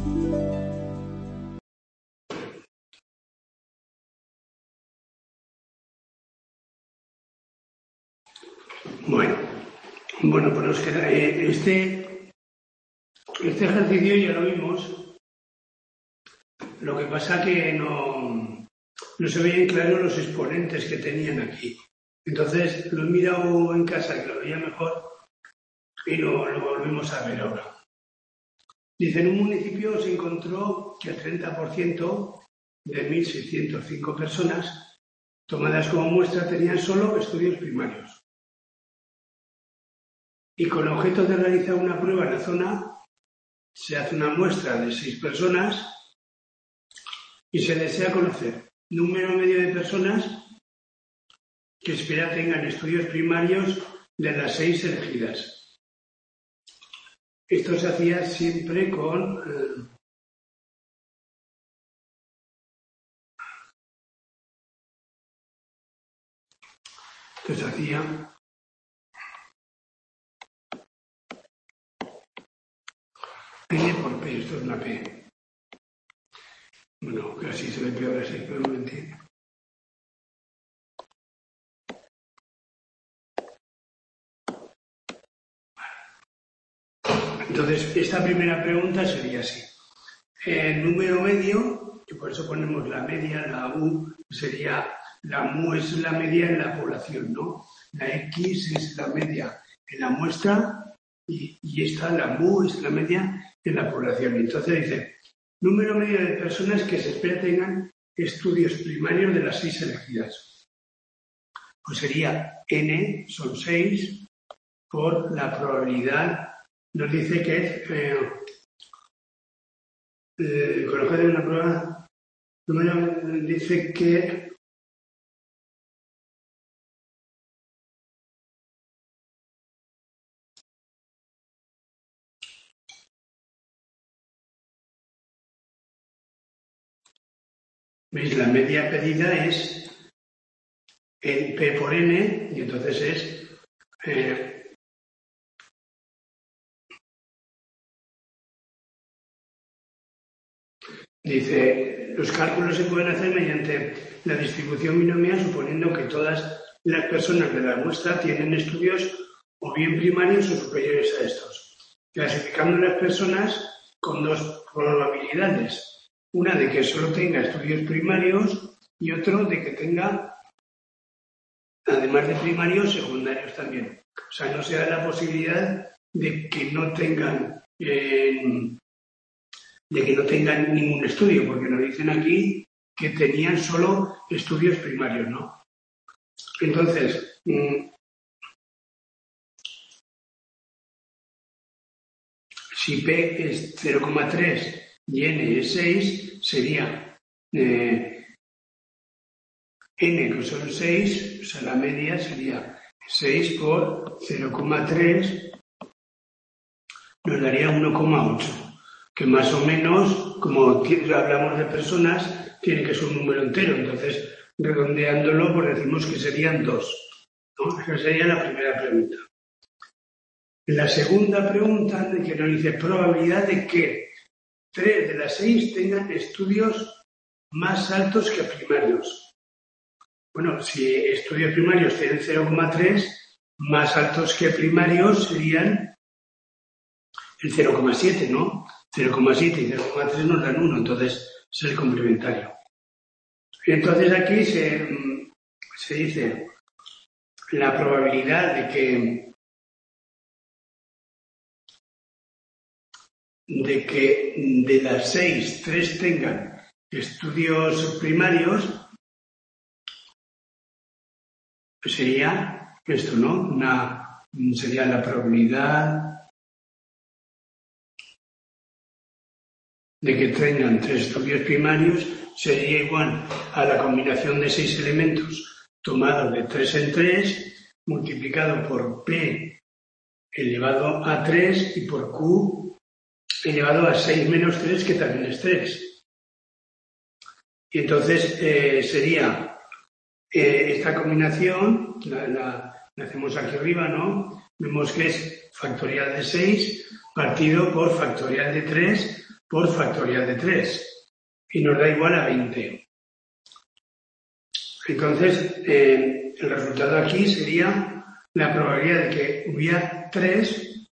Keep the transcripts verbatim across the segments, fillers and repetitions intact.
Bueno, bueno, pues nos queda eh, este, este ejercicio ya lo vimos. Lo que pasa que no, no se veían claros los exponentes que tenían aquí. Entonces lo he mirado en casa, que lo veía mejor, y lo, lo volvemos a ver ahora. Dice, en un municipio se encontró que el treinta por ciento de mil seiscientas cinco personas tomadas como muestra tenían solo estudios primarios. Y con el objeto de realizar una prueba en la zona, se hace una muestra de seis personas y se desea conocer número medio de personas que espera tengan estudios primarios de las seis elegidas. Esto se hacía siempre con... Eh, esto se hacía... N por P, esto es una P. Bueno, casi se ve peor así, pero no entiendo. Entonces, esta primera pregunta sería así. El número medio, que por eso ponemos la media, la U, sería, la mu es la media en la población, ¿no? La X es la media en la muestra y, y esta, la mu, es la media en la población. Entonces dice, número medio de personas que se espera tengan estudios primarios de las seis elegidas. Pues sería N, son seis, por la probabilidad, nos dice que es... Eh, Eh, colocar en una prueba, número dice que veis, la media pedida es en P por N y entonces es eh, dice, los cálculos se pueden hacer mediante la distribución binomial suponiendo que todas las personas de la muestra tienen estudios o bien primarios o superiores a estos, clasificando las personas con dos probabilidades, una de que solo tenga estudios primarios y otro de que tenga, además de primarios, secundarios también. O sea, no se da la posibilidad de que no tengan eh, de que no tengan ningún estudio, porque nos dicen aquí que tenían solo estudios primarios, ¿no? Entonces, mmm, si P es cero coma tres y N es seis, sería eh, N, que son seis, o sea, la media sería seis por cero coma tres, nos daría uno coma ocho. Que más o menos, como hablamos de personas, tiene que ser un número entero. Entonces, redondeándolo, pues decimos que serían dos, ¿no? Esa sería la primera pregunta. La segunda pregunta, que nos dice probabilidad de que tres de las seis tengan estudios más altos que primarios. Bueno, si estudios primarios tienen cero coma tres, más altos que primarios serían el cero coma siete, ¿no? cero coma siete y cero coma tres nos dan uno, entonces es el complementario. Entonces aquí se, se dice la probabilidad de que de que de las seis, tres tengan estudios primarios, pues sería esto, ¿no? Una, sería la probabilidad de que tengan tres estudios primarios sería igual a la combinación de seis elementos tomados de tres en tres multiplicado por P elevado a tres y por Q elevado a seis menos tres, que también es tres. Y entonces eh, sería eh, esta combinación, la, la, la hacemos aquí arriba, ¿no? Vemos que es factorial de seis partido por factorial de tres por factorial de tres y nos da igual a veinte. Entonces, eh, el resultado aquí sería la probabilidad de que hubiera tres,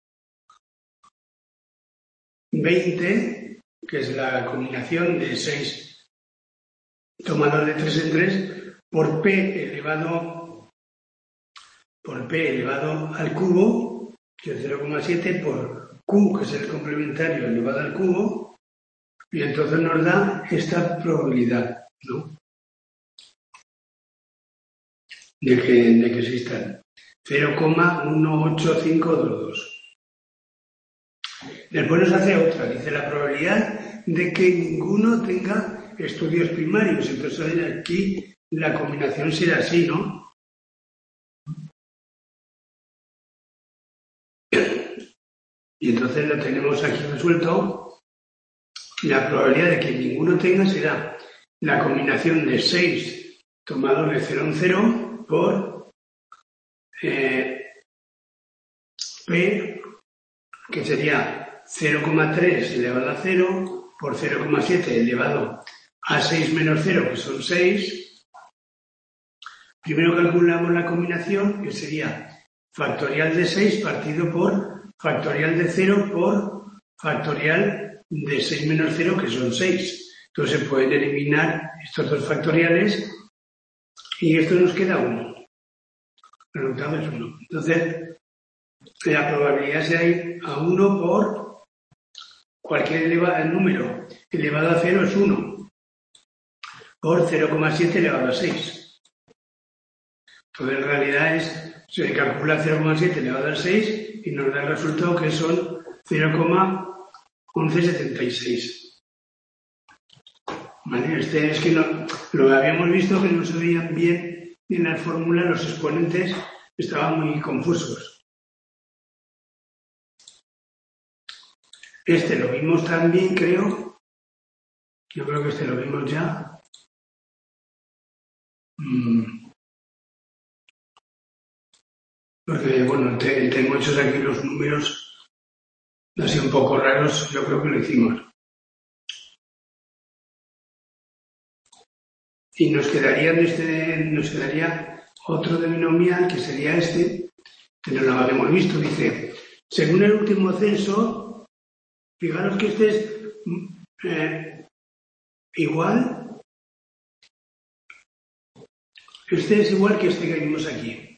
veinte, que es la combinación de seis tomados de tres en tres, por P elevado, por P elevado al cubo, que es cero coma siete, por Q, que es el complementario elevado al cubo, y entonces nos da esta probabilidad, ¿no?, de que, de que existan cero coma uno ocho cinco dos dos. Después nos hace otra, dice la probabilidad de que ninguno tenga estudios primarios. Entonces aquí la combinación será así, ¿no? Y entonces lo tenemos aquí resuelto. La probabilidad de que ninguno tenga será la combinación de seis tomado de cero en cero por eh, P, que sería cero coma tres elevado a cero por cero coma siete elevado a seis menos cero, que son seis. Primero calculamos la combinación, que sería factorial de seis partido por factorial de cero por factorial de seis menos cero, que son seis. Entonces se pueden eliminar estos dos factoriales y esto nos queda uno. El resultado es uno. Entonces, la probabilidad será ir a uno por cualquier elevado, número elevado a cero es uno, por cero coma siete elevado a seis. Entonces, en realidad es, se calcula cero coma siete elevado a seis y nos da el resultado que son cero coma once setenta y seis. ¿Vale? Este es que no, lo habíamos visto que no se veían bien en la fórmula, los exponentes estaban muy confusos. Este lo vimos también, creo. Yo creo que este lo vimos ya. Mm. Porque, bueno, te, tengo hechos aquí los números así un poco raros, yo creo que lo hicimos. Y nos quedaría, este, nos quedaría otro de binomial, que sería este, que no lo habíamos visto. Dice, según el último censo, fijaros que este es eh, igual, este es igual que este que vimos aquí.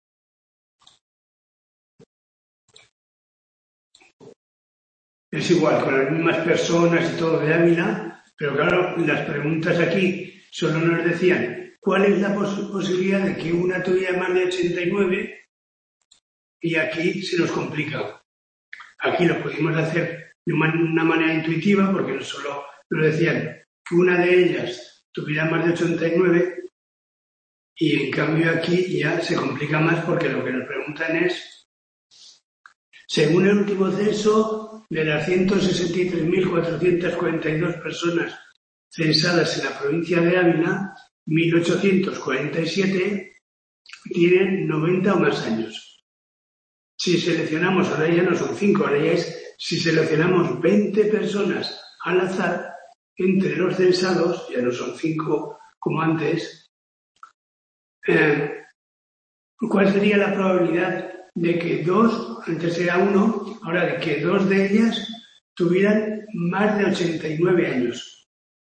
Es igual, con las mismas personas y todo de Ávila, pero claro, las preguntas aquí solo nos decían cuál es la pos- posibilidad de que una tuviera más de ochenta y nueve, y aquí se nos complica. Aquí lo pudimos hacer de una manera intuitiva, porque no solo nos decían que una de ellas tuviera más de ochenta y nueve, y en cambio aquí ya se complica más porque lo que nos preguntan es, según el último censo, de las ciento sesenta y tres mil cuatrocientas cuarenta y dos personas censadas en la provincia de Ávila, mil ochocientos cuarenta y siete tienen noventa o más años. Si seleccionamos, ahora ya no son cinco, ahora ya es, si seleccionamos veinte personas al azar entre los censados, ya no son cinco como antes, eh, ¿cuál sería la probabilidad de que dos, antes era uno, ahora de que dos de ellas tuvieran más de ochenta y nueve años?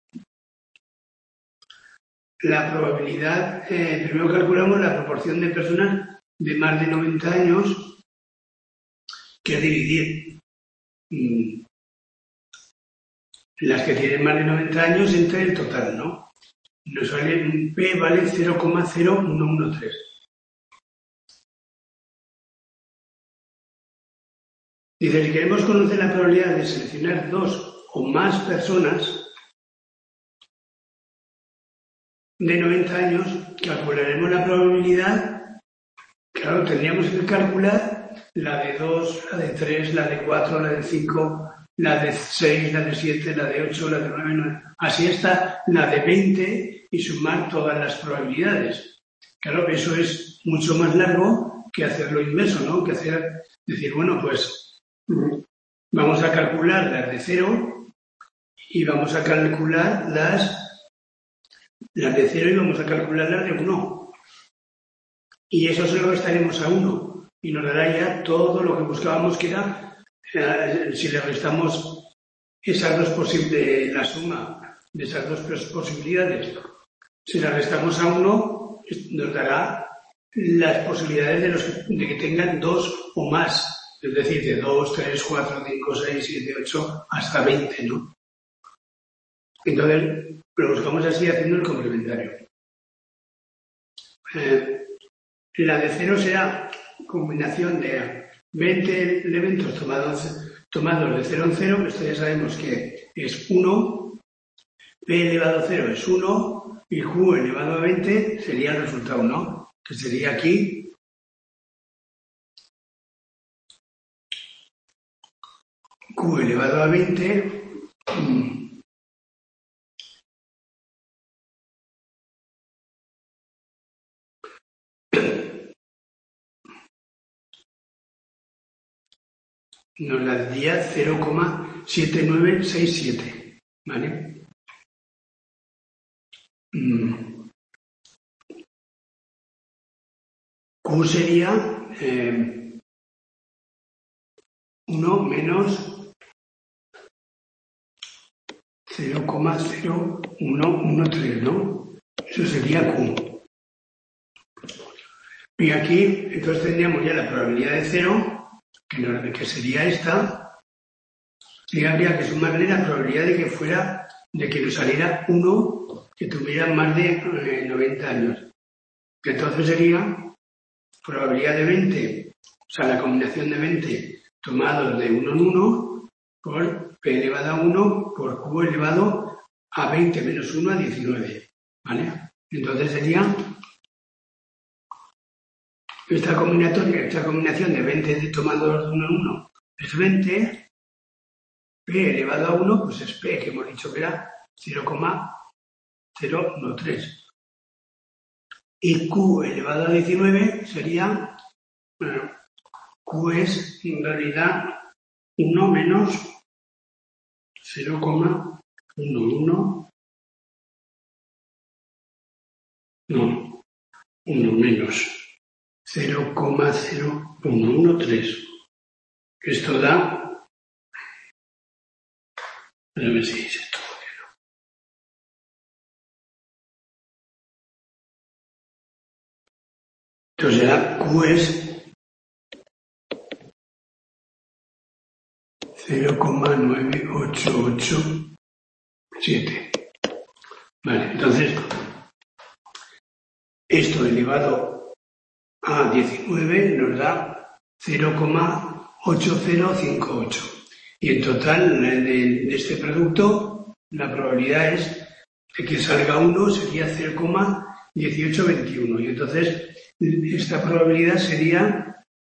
La probabilidad, eh, primero calculamos la proporción de personas de más de noventa años, que es dividir mmm, las que tienen más de noventa años entre el total, ¿no? Nos sale, P vale cero coma cero uno uno tres. Dice, si queremos conocer la probabilidad de seleccionar dos o más personas de noventa años, calcularemos la probabilidad. Claro, tendríamos que calcular la de dos, la de tres, la de cuatro, la de cinco, la de seis, la de siete, la de ocho, la de nueve, nueve. Así está la de veinte y sumar todas las probabilidades. Claro, eso es mucho más largo que hacer lo inverso, ¿no? Que hacer, decir, bueno, pues vamos a calcular las de cero y vamos a calcular las, las de cero y vamos a calcular las de uno. Y eso se lo restaremos a uno y nos dará ya todo lo que buscábamos, que era, eh, si le restamos esas dos posibles, la suma de esas dos posibilidades, si la restamos a uno, nos dará las posibilidades de, los, de que tengan dos o más, es decir, de dos, tres, cuatro, cinco, seis, siete, ocho, hasta veinte, ¿no? Entonces, lo buscamos así haciendo el complementario. Eh, la de cero será combinación de veinte elementos tomados, tomados de cero en cero, esto ya sabemos que es uno, p elevado a cero es uno, y q elevado a veinte sería el resultado, ¿no? Que sería aquí q elevado a veinte nos la daría cero coma siete nueve seis siete, ¿vale? Mm. Q sería eh, uno menos cero coma cero uno uno tres, ¿no? Eso sería Q. Y aquí, entonces tendríamos ya la probabilidad de cero, que, no, que sería esta, y habría que sumarle la probabilidad de que fuera, de que nos saliera uno que tuviera más de eh, noventa años. Entonces sería probabilidad de veinte, o sea, la combinación de veinte tomados de uno en uno por p elevado a uno por q elevado a veinte menos uno a diecinueve, ¿vale? Entonces sería esta combinatoria, esta combinación de veinte tomados de uno en uno es veinte, p elevado a uno, pues es p, que hemos dicho que era cero coma cero uno tres. Y q elevado a diecinueve sería, bueno, q es en realidad uno menos cero coma uno uno, no, uno menos cero coma cero uno uno tres. Esto da, a ver si es esto. Entonces ya q es cero coma nueve ocho ocho siete. Vale, entonces esto elevado a diecinueve nos da cero coma ocho cero cinco ocho. Y en total de, de este producto la probabilidad es de que salga uno sería cero coma dieciocho veintiuno. Y entonces esta probabilidad sería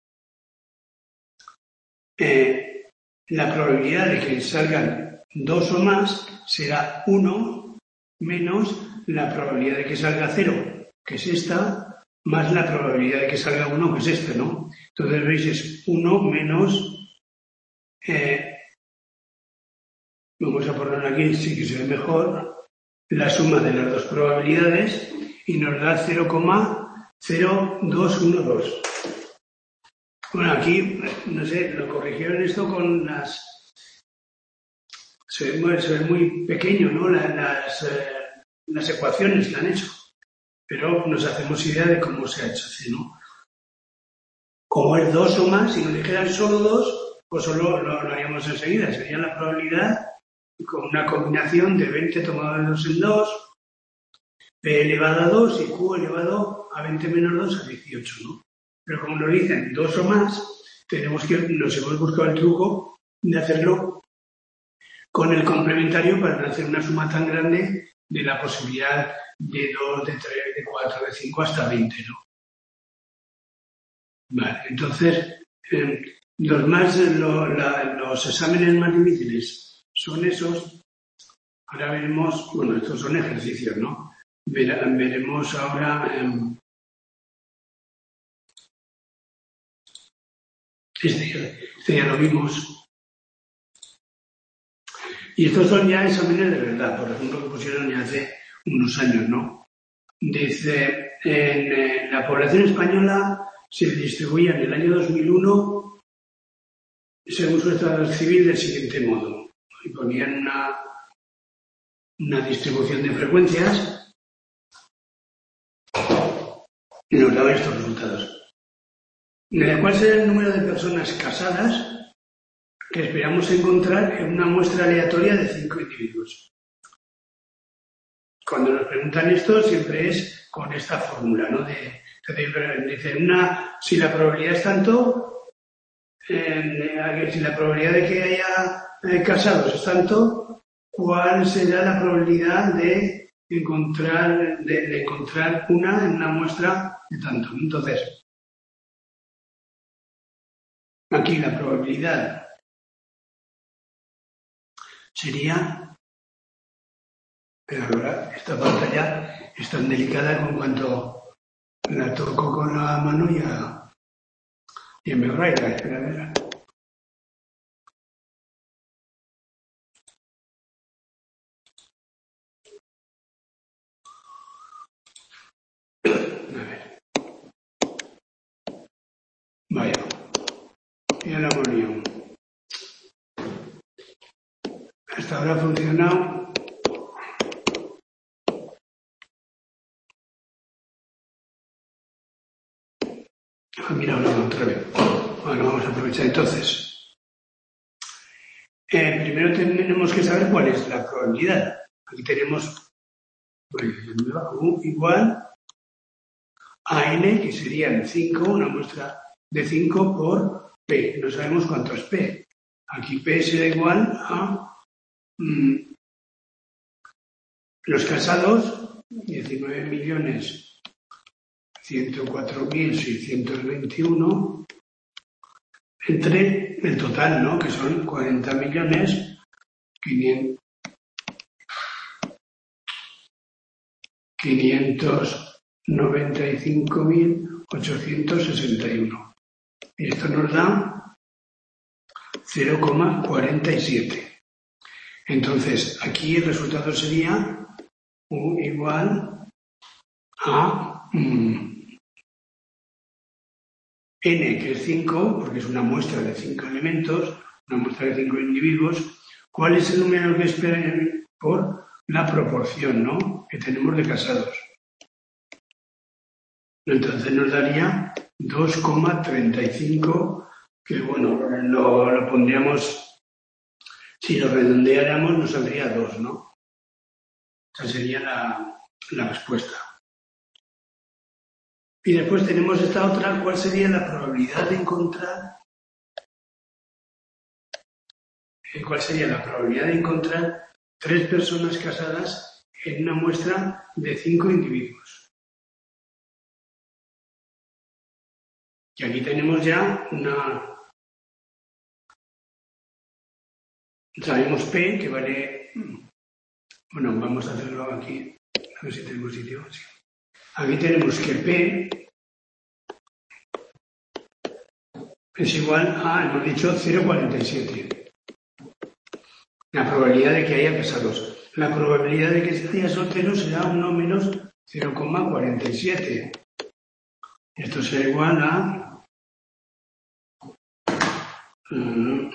eh, la probabilidad de que salgan dos o más será uno menos la probabilidad de que salga cero, que es esta, más la probabilidad de que salga uno, que es esta, ¿no? Entonces veis es uno menos, eh, vamos a ponerlo aquí, sí que se ve mejor, la suma de las dos probabilidades y nos da cero coma cero dos uno dos. Bueno, aquí, no sé, lo corrigieron esto con las... Se ve muy, se ve muy pequeño, ¿no? Las, las, eh, las ecuaciones que han hecho. Pero nos hacemos idea de cómo se ha hecho así, ¿no? Como es dos o más, si nos dijeran solo dos, pues solo lo, lo haríamos enseguida. Sería la probabilidad con una combinación de veinte tomado de dos en dos, p elevado a dos y q elevado a veinte menos dos a dieciocho, ¿no? Pero como nos dicen dos o más, tenemos que, nos hemos buscado el truco de hacerlo con el complementario para no hacer una suma tan grande de la posibilidad de dos, de tres, de cuatro, de cinco hasta veinte, ¿no? Vale, entonces, eh, los, más, lo, la, los exámenes más difíciles son esos. Ahora veremos, bueno, estos son ejercicios, ¿no? Ver, veremos ahora... Eh, Este, este ya lo vimos. Y estos son ya exámenes de verdad, por ejemplo, que pusieron ya hace unos años, ¿no? Dice, en eh, la población española se distribuía en el año dos mil uno según su estado civil del siguiente modo. Y ponían una, una distribución de frecuencias y nos daban estos resultados. ¿Cuál será el número de personas casadas que esperamos encontrar en una muestra aleatoria de cinco individuos? Cuando nos preguntan esto, siempre es con esta fórmula, ¿no? De, de, dice, una, si la probabilidad es tanto, eh, si la probabilidad de que haya eh, casados es tanto, ¿cuál será la probabilidad de encontrar, de, de encontrar una en una muestra de tanto? Entonces, aquí la probabilidad sería, pero ahora esta pantalla es tan delicada con cuanto la toco con la mano y a, y me raya, espera, espera. A ver. Vaya, ya la hemos liado. Hasta ahora ha funcionado. Ah, mira, ahora otra vez. Bueno, vamos a aprovechar entonces. Eh, primero tenemos que saber cuál es la probabilidad. Aquí tenemos pues, U igual a N, que serían cinco, una muestra de cinco por P. No sabemos cuánto es P. Aquí P será igual a mmm, los casados, diecinueve millones ciento cuatro mil seiscientos veintiuno, entre el total, ¿no? Que son cuarenta millones quinientos noventa y cinco mil ochocientos sesenta y uno. Y esto nos da cero coma cuarenta y siete. Entonces, aquí el resultado sería U igual a mm, N, que es cinco, porque es una muestra de cinco elementos, una muestra de cinco individuos. ¿Cuál es el número que esperan por la proporción, ¿no?, que tenemos de casados? Entonces nos daría dos coma treinta y cinco, que bueno, lo, lo pondríamos, si lo redondeáramos nos saldría dos, ¿no? Esa sería la, la respuesta. Y después tenemos esta otra, ¿cuál sería la probabilidad de encontrar? ¿Cuál sería la probabilidad de encontrar tres personas casadas en una muestra de cinco individuos? Y aquí tenemos ya una... Sabemos P, que vale... Bueno, vamos a hacerlo aquí. A ver si tenemos sitio. Sí. Aquí tenemos que P es igual a, hemos dicho, cero coma cuarenta y siete. La probabilidad de que haya casados. La probabilidad de que haya solteros será uno menos cero coma cuarenta y siete. Esto será igual a um,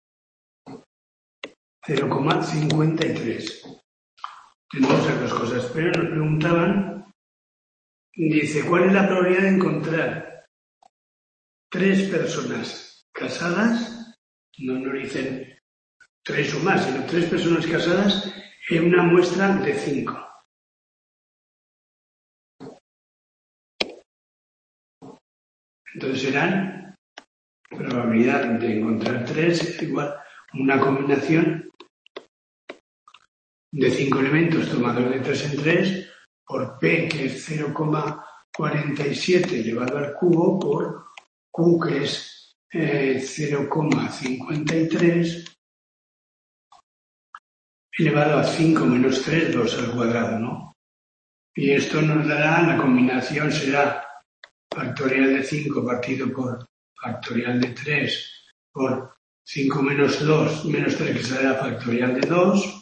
cero coma cincuenta y tres. Tenemos las dos cosas, pero nos preguntaban, dice, ¿cuál es la probabilidad de encontrar tres personas casadas? No nos dicen tres o más, sino tres personas casadas en una muestra de cinco. Entonces serán probabilidad de encontrar tres igual una combinación de cinco elementos tomados de tres en tres por P, que es cero coma cuarenta y siete elevado al cubo, por Q, que es eh, cero coma cincuenta y tres elevado a cinco menos tres, dos al cuadrado, ¿no? Y esto nos dará, la combinación será factorial de cinco partido por factorial de tres por cinco menos dos menos tres, que será factorial de dos.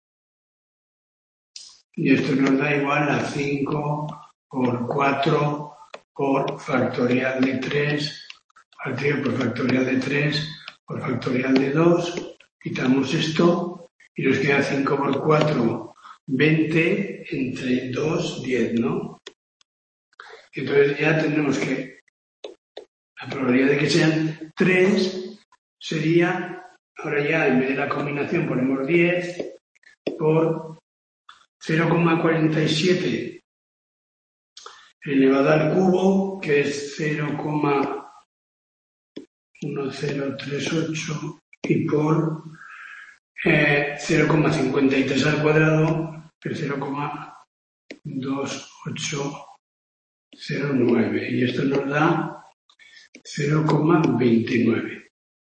Y esto nos da igual a cinco por cuatro por factorial de tres, partido por factorial de tres por factorial de dos. Quitamos esto y nos queda cinco por cuatro, veinte, entre dos, diez, ¿no? Entonces ya tendremos que, la probabilidad de que sean tres sería, ahora ya en vez de la combinación ponemos diez por cero coma cuarenta y siete elevado al cubo, que es cero coma uno cero tres ocho, y por eh, cero coma cincuenta y tres al cuadrado, que es cero coma dos ocho cero nueve, y esto nos da cero coma veintinueve.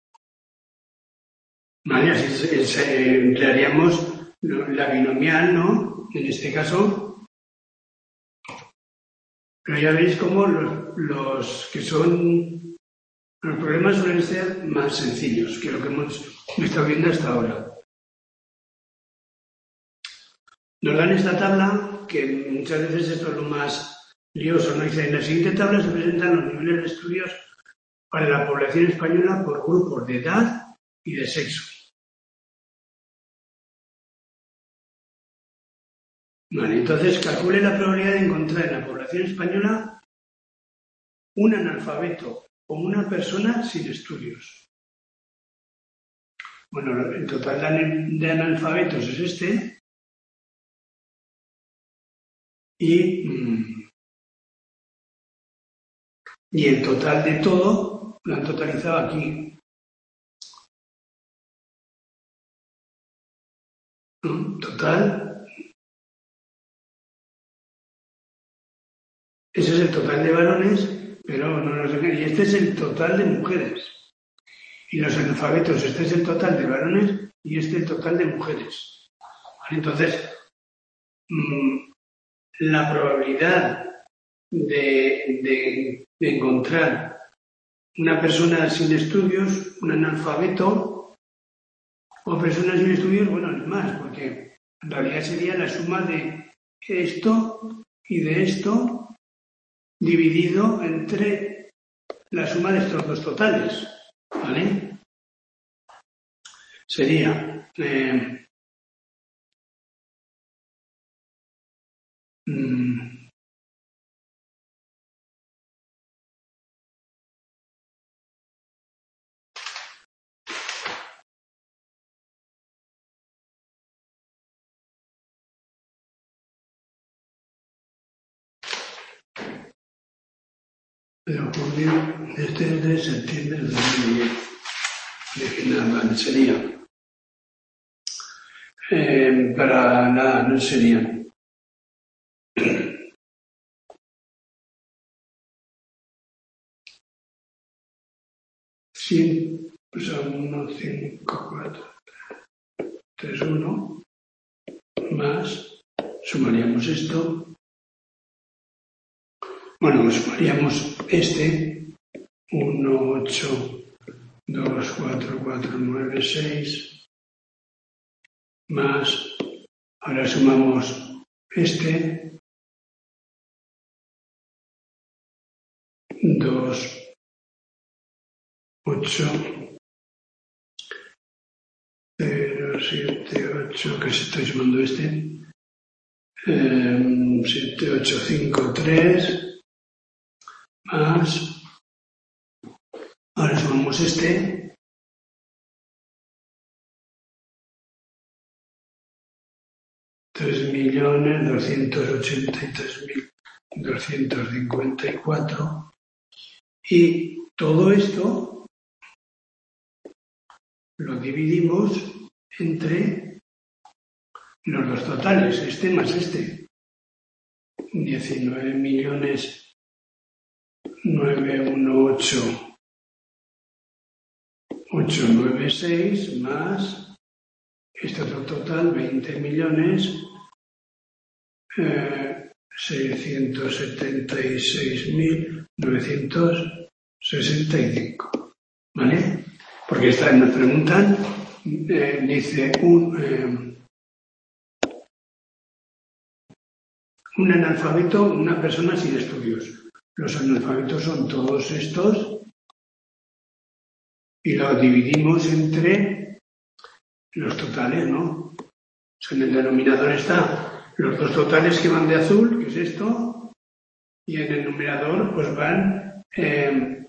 Vale, así es, eh, emplearíamos la binomial, ¿no? En este caso. Pero ya veis cómo los, los que son, los problemas suelen ser más sencillos que lo que hemos estado viendo hasta ahora. Nos dan esta tabla, que muchas veces esto es lo más lioso, ¿no? Dice, en la siguiente tabla se presentan los niveles de estudios para la población española por grupos de edad y de sexo. Vale, entonces calcule la probabilidad de encontrar en la población española un analfabeto o una persona sin estudios. Bueno, el total de analfabetos es este. Y, y el total de todo lo han totalizado aquí. ¿No? Total. Ese es el total de varones, pero no nos engañen. Y este es el total de mujeres. Y los analfabetos, este es el total de varones y este el total de mujeres. Entonces, mmm, la probabilidad de, de, de encontrar una persona sin estudios, un analfabeto, o personas sin estudios, bueno, es más, porque en realidad sería la suma de esto y de esto dividido entre la suma de estos dos totales, ¿vale? Sería eh, mmm, pero julio, este es de septiembre de dos mil diez. De final, sería. Eh, para nada, no sería. cien, o sea, uno, cinco, cuatro, tres, uno, más, sumaríamos esto. Bueno, sumaríamos este, uno, ocho, dos, cuatro, cuatro, nueve, seis, más, ahora sumamos este, dos, ocho, cero, siete, ocho, que se estoy sumando este, eh, siete, ocho, cinco, tres, más, ahora sumamos este, tres millones doscientos ochenta y tres mil doscientos cincuenta y cuatro, y todo esto lo dividimos entre los dos totales, este más este, diecinueve millones novecientos dieciocho mil ochocientos noventa y seis más este otro total, veinte millones seiscientos setenta y seis mil novecientos sesenta y cinco. ¿Vale? Porque esta, nos preguntan, eh, dice, un, eh, un analfabeto, una persona sin estudios. Los analfabetos son todos estos y los dividimos entre los totales, ¿no? O sea, en el denominador está los dos totales que van de azul, que es esto, y en el numerador pues van eh,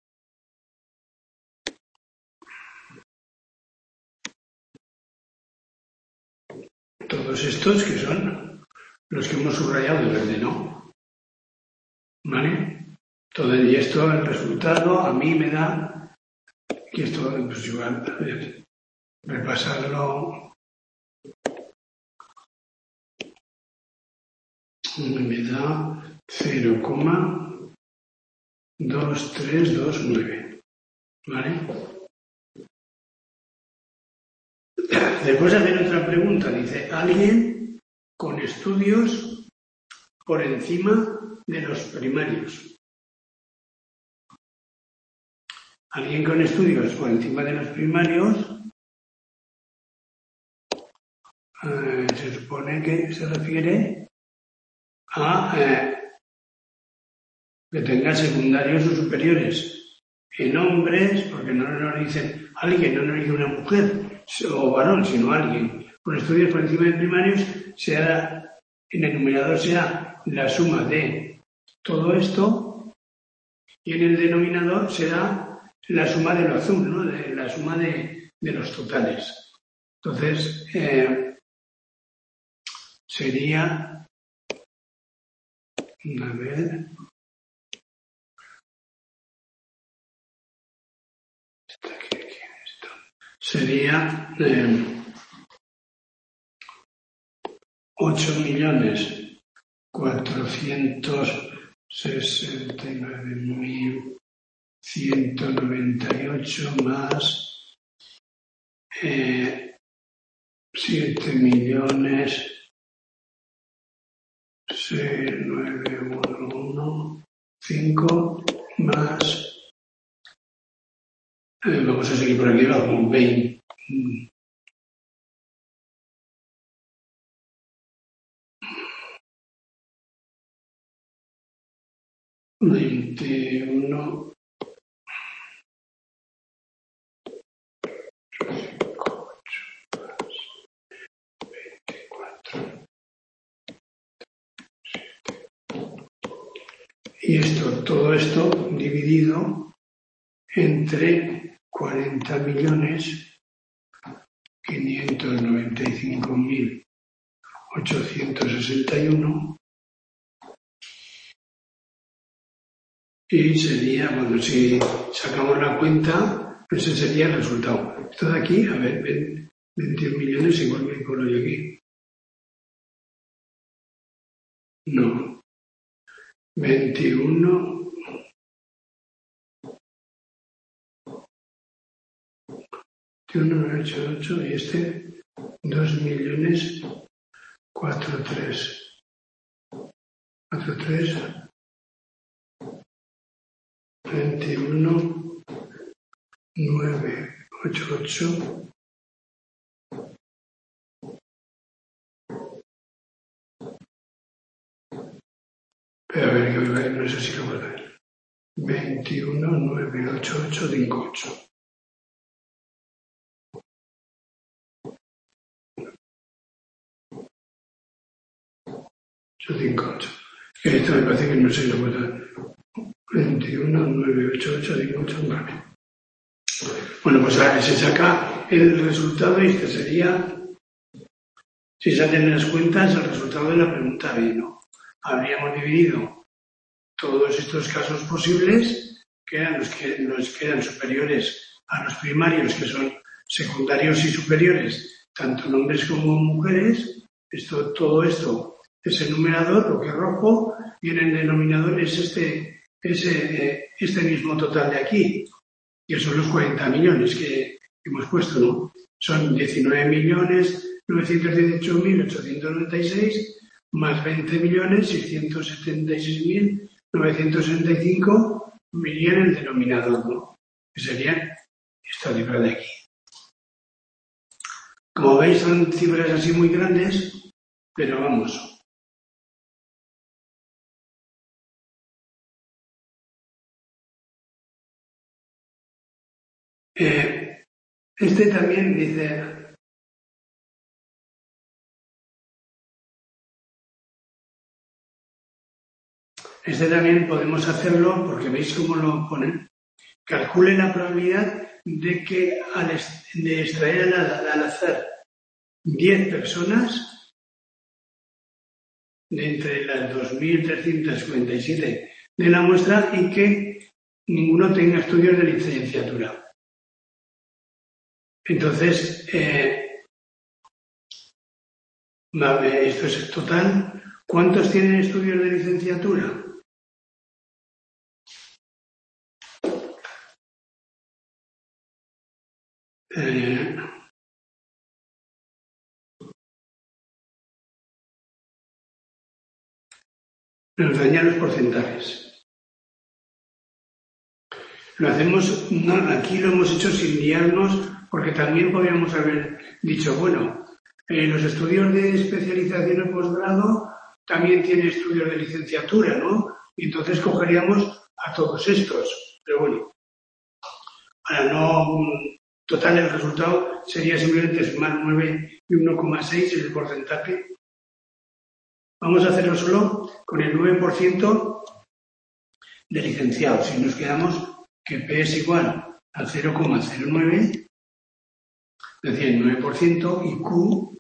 todos estos que son los que hemos subrayado de verde, ¿no? ¿Vale? Todo, y esto, el resultado, a mí me da que esto, pues igual, a ver, repasarlo, me da cero coma dos tres dos nueve, ¿vale? Después hacer otra pregunta, dice, ¿alguien con estudios por encima de los primarios? Alguien con estudios por encima de los primarios, eh, se supone que se refiere a eh, que tenga secundarios o superiores en hombres, porque no nos dicen alguien, no nos dice una mujer o varón, sino alguien con estudios por encima de primarios, sea, en el numerador sea la suma de todo esto y en el denominador será la suma de lo azul, ¿no? De, la suma de, de los totales. Entonces, eh, sería, a ver, aquí, aquí, esto. Sería eh, ocho millones cuatrocientos sesenta y nueve mil ciento noventa y ocho más eh, siete millones seis nueve uno uno cinco más eh, vamos a seguir por aquí abajo, veinte veintiuno y esto, todo esto dividido entre cuarenta millones quinientos noventa y cinco mil ochocientos sesenta y uno y sería, bueno, si sacamos la cuenta, ese sería el resultado. Esto de aquí, a ver, veintiún millones igual que por hoy aquí. No. veintiuno, veintiuno, ocho, ocho y este dos millones cuatro, tres. cuatro, tres, veintiuno, nueve, ocho, ocho. Pero a ver, que no sé si lo puedo ver. veintiuno, nueve, ocho, ocho, cinco, ocho. ocho, cinco, ocho. Esto me parece que no sé si lo puedo ver. veintiuno, nueve, ocho, ocho, cinco, ocho, vale. Bueno, pues ahora se saca el resultado y este sería, si se hacen las cuentas, el resultado de la pregunta B, ¿no? Habríamos dividido todos estos casos posibles, que eran los que, los que eran superiores a los primarios, que son secundarios y superiores, tanto en hombres como en mujeres. Esto, todo esto es el numerador, lo que es rojo, y en el denominador es este, ese, este mismo total de aquí, que son los cuarenta millones que hemos puesto, ¿no? Son diecinueve millones novecientos dieciocho mil ochocientos noventa y seis más veinte millones seiscientos setenta y seis mil novecientos sesenta y cinco iría en el denominador, ¿no? Que serían esta cifra de aquí. Como veis, son cifras así muy grandes, pero vamos. Eh, este también dice, este también podemos hacerlo porque veis cómo lo ponen. Calcule la probabilidad de que al de extraer al, al azar diez personas de entre las dos mil trescientas cuarenta y siete de la muestra y que ninguno tenga estudios de licenciatura. Entonces, eh, vale, esto es total. ¿Cuántos tienen estudios de licenciatura? Eh, nos dañan los porcentajes. Lo hacemos, no, aquí lo hemos hecho sin guiarnos, porque también podríamos haber dicho, bueno, eh, los estudios de especialización o posgrado también tienen estudios de licenciatura, ¿no? Y entonces cogeríamos a todos estos. Pero bueno, para no... Total, el resultado sería simplemente sumar nueve y uno coma seis en el porcentaje. Vamos a hacerlo solo con el nueve por ciento de licenciados. Si nos quedamos que P es igual a cero coma cero nueve, es decir, el nueve por ciento, y Q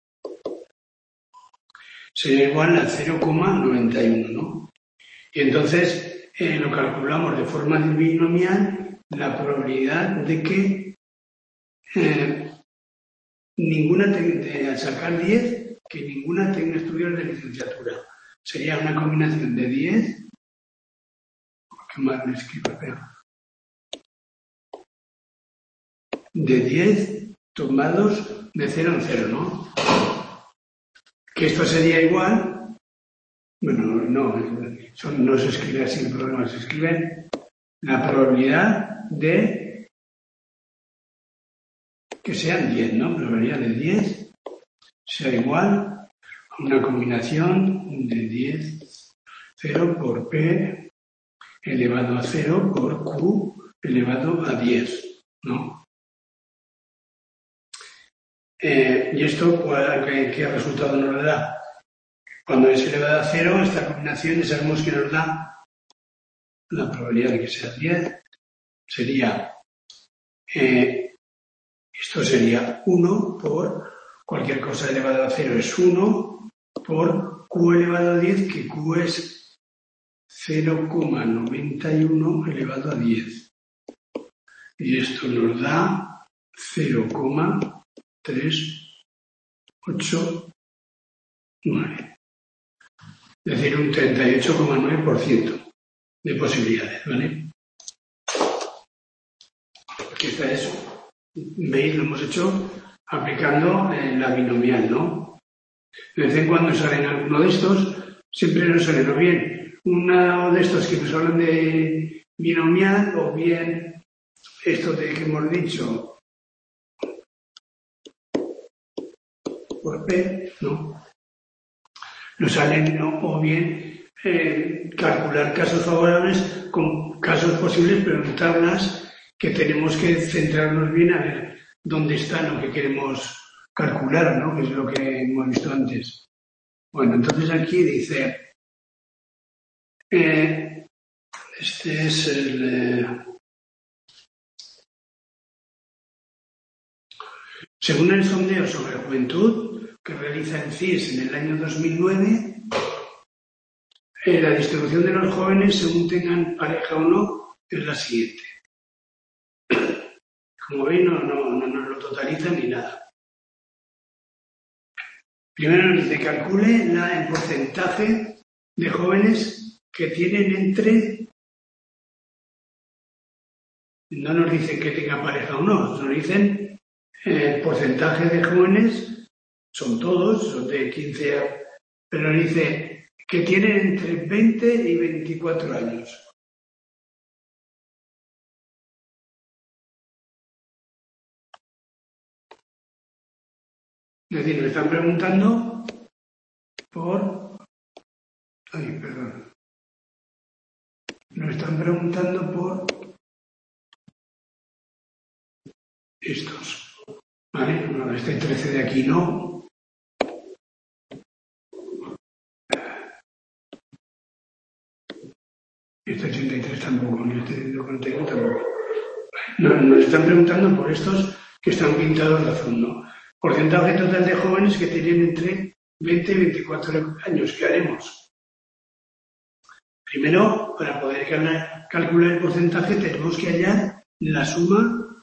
sería igual a cero coma noventa y uno, ¿no? Y entonces eh, lo calculamos de forma binomial la probabilidad de que eh, ninguna de, al sacar diez, que ninguna tenga estudios de licenciatura. Sería una combinación de diez, ¿qué más me escribo? Espera. De diez tomados de cero en cero, ¿no? Que esto sería igual, bueno, no, son, no se escribe así el problema, se escribe la probabilidad de que sean diez, ¿no? Probabilidad de diez sea igual a una combinación de diez, cero por P elevado a cero por Q elevado a diez, ¿no? Eh, ¿Y esto qué, qué resultado nos da? Cuando es elevado a cero, esta combinación sabemos que nos da la probabilidad de que sea diez. Sería, eh, esto sería uno por cualquier cosa elevada a cero es uno por Q elevado a diez, que Q es cero coma noventa y uno elevado a diez. Y esto nos da cero coma trescientos ochenta y nueve. Es decir, un treinta y ocho coma nueve por ciento de posibilidades, ¿vale? Aquí está eso. ¿Veis? Lo hemos hecho aplicando eh, la binomial, ¿no? De vez en cuando salen alguno de estos, siempre nos salen o bien uno de estos que nos hablan de binomial o bien esto de que hemos dicho por P, ¿no? Nos salen, ¿no? O bien eh, calcular casos favorables con casos posibles, pero en tablas que tenemos que centrarnos bien a ver dónde está lo que queremos calcular, ¿no? Que es lo que hemos visto antes. Bueno, entonces aquí dice, eh, este es el... Eh, según el sondeo sobre juventud que realiza el C I E S en el año dos mil nueve, eh, la distribución de los jóvenes, según tengan pareja o no, es la siguiente. Como veis, no, no, no nos lo totaliza ni nada. Primero nos dice, calcule la, el porcentaje de jóvenes que tienen entre... No nos dicen que tengan pareja o no, nos dicen eh, el porcentaje de jóvenes, son todos, son de quince a... Pero nos dice que tienen entre veinte y veinticuatro años. Es decir, me están preguntando por... Ay, perdón. Nos están preguntando por estos. ¿Vale? Bueno, este trece de aquí no. Este ochenta y tres tampoco, ni este ciento cuarenta y uno tampoco. Nos, nos están preguntando por estos que están pintados de azul, ¿no? Porcentaje total de jóvenes que tienen entre veinte y veinticuatro años. ¿Qué haremos? Primero, para poder calcular el porcentaje, tenemos que hallar la suma.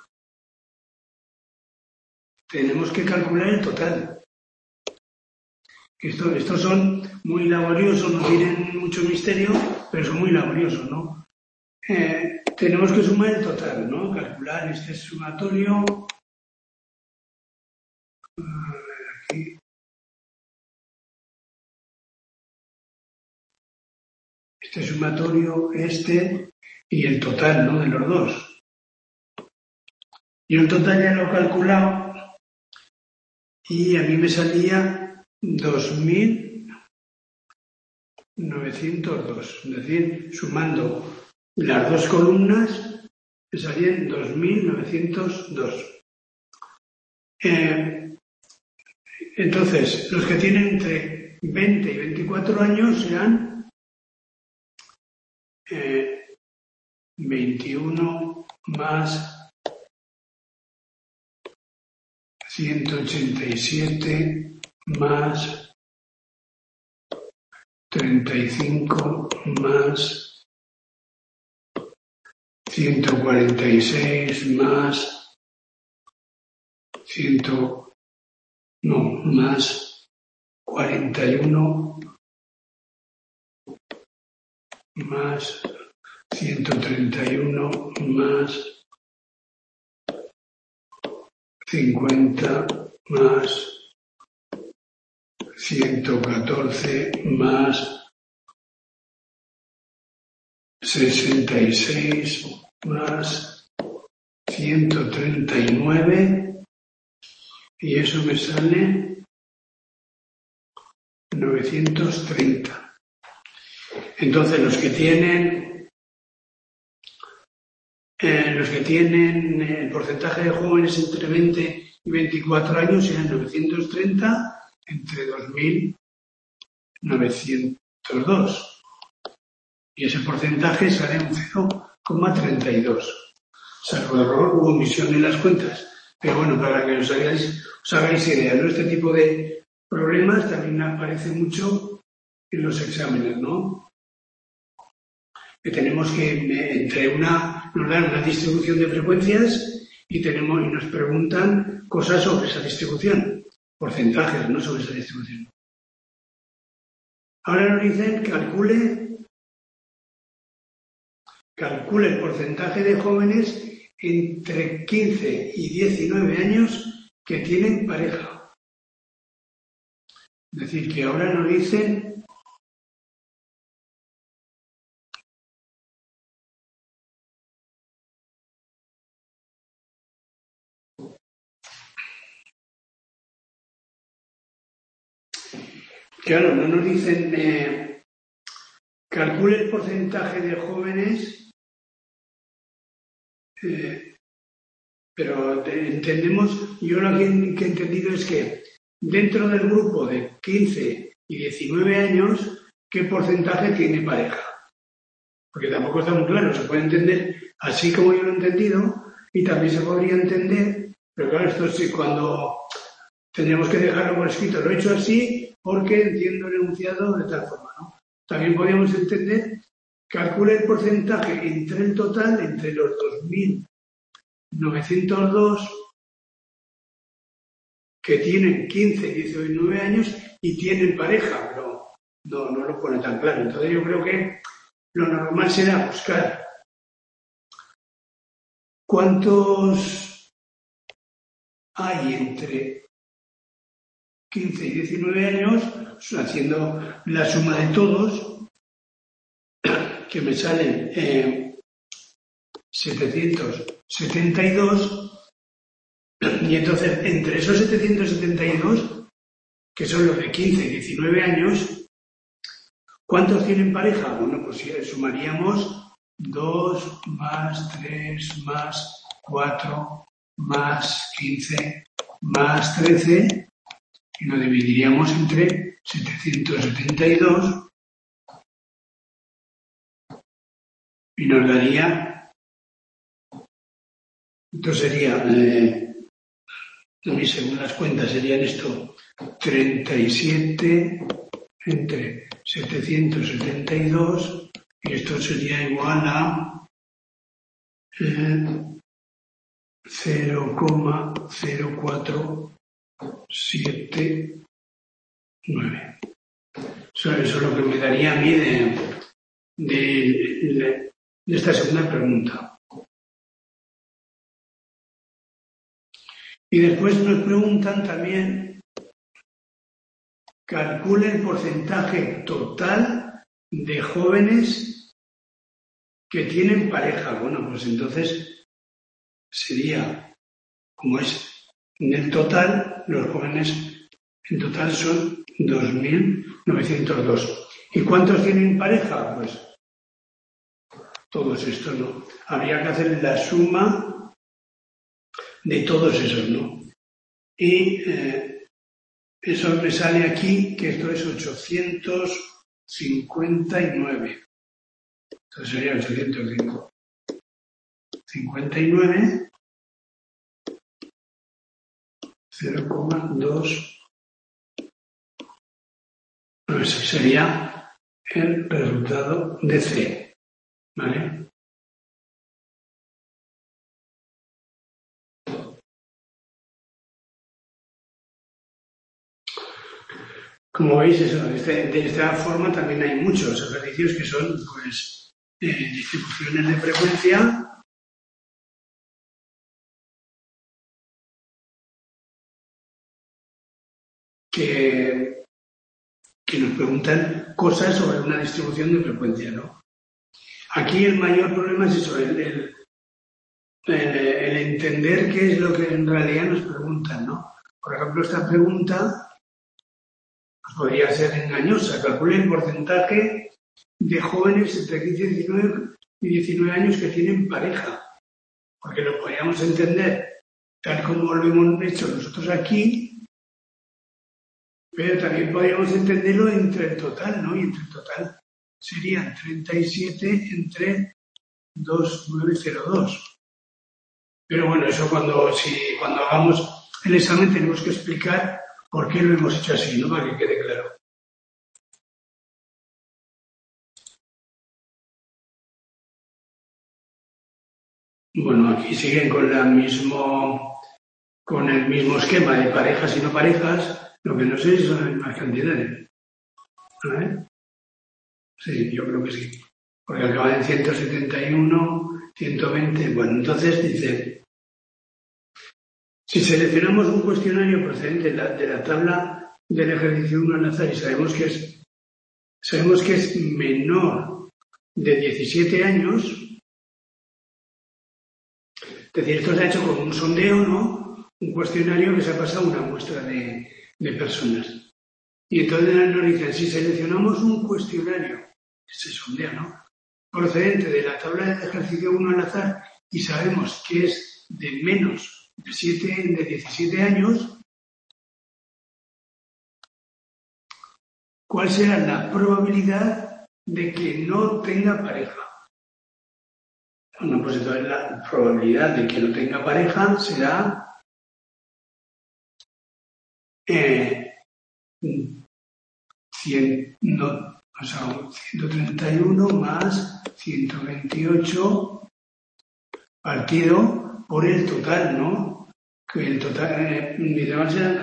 Tenemos que calcular el total. Esto, estos son muy laboriosos, no tienen mucho misterio, pero son muy laboriosos, ¿no? Eh, tenemos que sumar el total, ¿no? Calcular este sumatorio. A ver, aquí. Este sumatorio, este y el total, ¿no? De los dos. Yo el total ya lo he calculado y a mí me salía dos mil novecientos dos. Es decir, sumando las dos columnas, me salían dos mil novecientos dos. Eh, entonces, los que tienen entre veinte y veinticuatro años serán eh, veintiuno más ciento ochenta y siete más treinta y cinco más ciento cuarenta y seis más ciento no más cuarenta y uno más ciento treinta y uno más cincuenta más ciento catorce más sesenta y seis más ciento treinta y nueve y eso me sale novecientos treinta. Entonces los que tienen eh, los que tienen el porcentaje de jóvenes entre veinte y veinticuatro años serán novecientos treinta entre dos mil novecientos dos. Y ese porcentaje sale un cero coma treinta y dos. Salvo error u omisión en las cuentas. Pero bueno, para que os hagáis, os hagáis idea, ¿no? Este tipo de problemas también aparece mucho en los exámenes, ¿no? Que tenemos que, entre una, nos dan una distribución de frecuencias y tenemos, y nos preguntan cosas sobre esa distribución. Porcentajes, no sobre esa distribución. Ahora nos dicen calcule, calcule el porcentaje de jóvenes entre quince y diecinueve años que tienen pareja. Es decir, que ahora nos dicen claro, no nos dicen eh, calcule el porcentaje de jóvenes, eh, pero entendemos, yo lo que, que he entendido es que dentro del grupo de quince y diecinueve años, ¿qué porcentaje tiene pareja? Porque tampoco está muy claro, se puede entender así como yo lo he entendido y también se podría entender, pero claro, esto sí, cuando tendríamos que dejarlo por escrito, lo he hecho así porque entiendo el enunciado de tal forma, ¿no? También podríamos entender, calcula el porcentaje entre el total, entre los dos mil novecientos dos que tienen quince y diecinueve años y tienen pareja, pero no, no lo pone tan claro. Entonces yo creo que lo normal será buscar cuántos hay entre quince y diecinueve años, haciendo la suma de todos, que me salen eh, setecientos setenta y dos, y entonces entre esos setecientos setenta y dos que son los de quince y diecinueve años, ¿cuántos tienen pareja? Bueno, pues si sumaríamos dos más tres más cuatro más quince más trece y lo dividiríamos entre setecientos setenta y dos y nos daría, entonces sería, eh, según las cuentas serían esto, treinta y siete entre setecientos setenta y dos y esto sería igual a eh, cero coma cero cuatro siete nueve. Eso, eso es lo que me daría a mí de, de, de, de esta segunda pregunta. Y después nos preguntan también, calcule el porcentaje total de jóvenes que tienen pareja. Bueno, pues entonces sería, como es en el total, los jóvenes en total son dos mil novecientos dos. ¿Y cuántos tienen pareja? Pues todos estos, ¿no? Habría que hacer la suma de todos esos, ¿no? Y eh, eso me sale aquí, que esto es ochocientos cincuenta y nueve. Entonces sería ochocientos cincuenta y nueve, cero coma dos. Bueno, ese sería el resultado de C. ¿Vale? Como veis, eso, de, de esta forma también hay muchos ejercicios que son, pues, eh, distribuciones de frecuencia que, que nos preguntan cosas sobre una distribución de frecuencia, ¿no? Aquí el mayor problema es eso, el, el, el, el entender qué es lo que en realidad nos preguntan, ¿no? Por ejemplo, esta pregunta pues, podría ser engañosa. Calcule el porcentaje de jóvenes entre quince y diecinueve años que tienen pareja. Porque lo podríamos entender tal como lo hemos hecho nosotros aquí, pero también podríamos entenderlo entre el total, ¿no? Y entre el total serían treinta y siete entre dos mil novecientos dos. Pero bueno, eso cuando, si, cuando hagamos el examen tenemos que explicar por qué lo hemos hecho así, ¿no? Para que quede claro. Bueno, aquí siguen con la mismo, con el mismo esquema de parejas y no parejas. Lo que no sé es las mismas cantidades. ¿Vale? Sí, yo creo que sí. Porque acaba en ciento setenta y uno, ciento veinte. Bueno, entonces dice, si seleccionamos un cuestionario procedente de la, de la tabla del ejercicio uno al azar y sabemos que es, sabemos que es menor de diecisiete años, es decir, esto se ha hecho con un sondeo, ¿no? Un cuestionario que se ha pasado a una muestra de, de personas. Y entonces nos dicen, si seleccionamos un cuestionario, que se sondea, ¿no? Procedente de la tabla de ejercicio uno al azar y sabemos que es de menos de, siete, de diecisiete años, ¿cuál será la probabilidad de que no tenga pareja? Bueno, pues entonces la probabilidad de que no tenga pareja será eh, cien, no, o sea, ciento treinta y uno más ciento veintiocho partido por el total, ¿no? Que el total, eh, mi tema será,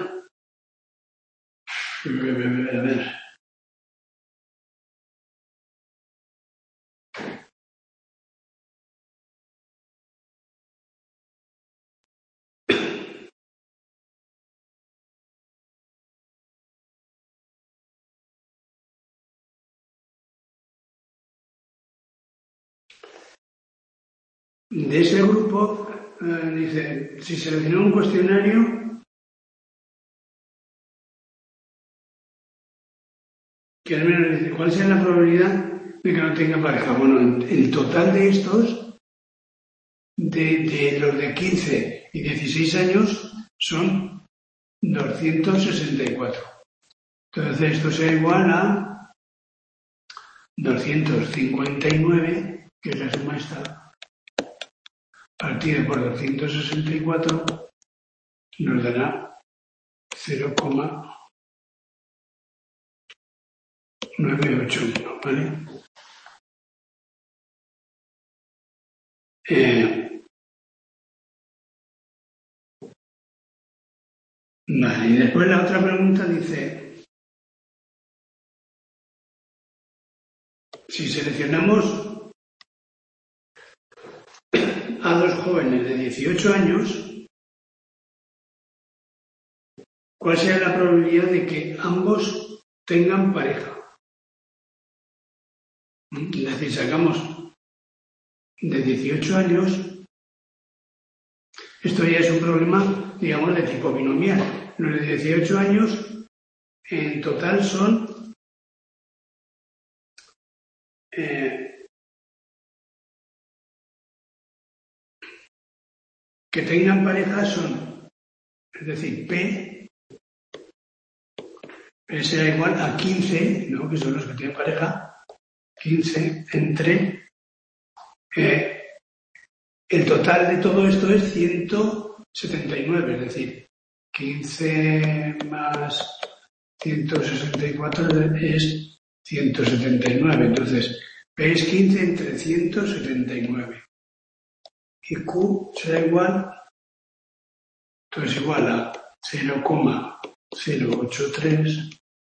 a ver, de ese grupo, eh, dice, si seleccionó un cuestionario, que al menos dice, ¿cuál sea la probabilidad de que no tenga pareja? Bueno, el total de estos, de, de los de quince y dieciséis años, son doscientos sesenta y cuatro. Entonces esto será igual a doscientos cincuenta y nueve, que es la suma esta, partido por doscientos sesenta y cuatro, nos dará cero coma novecientos ochenta y uno, ¿vale? Eh, vale, y después la otra pregunta dice, si seleccionamos a dos jóvenes de dieciocho años, ¿cuál será la probabilidad de que ambos tengan pareja? Es decir, sacamos de dieciocho años, esto ya es un problema, digamos, de tipo binomial. Los de dieciocho años, en total son eh, que tengan pareja son, es decir, P, P será igual a quince, ¿no? Que son los que tienen pareja, quince entre, eh, el total de todo esto es ciento setenta y nueve, es decir, quince más ciento sesenta y cuatro es ciento setenta y nueve. Entonces, P es quince entre ciento setenta y nueve. Y Q será igual, entonces igual a cero coma cero ocho tres.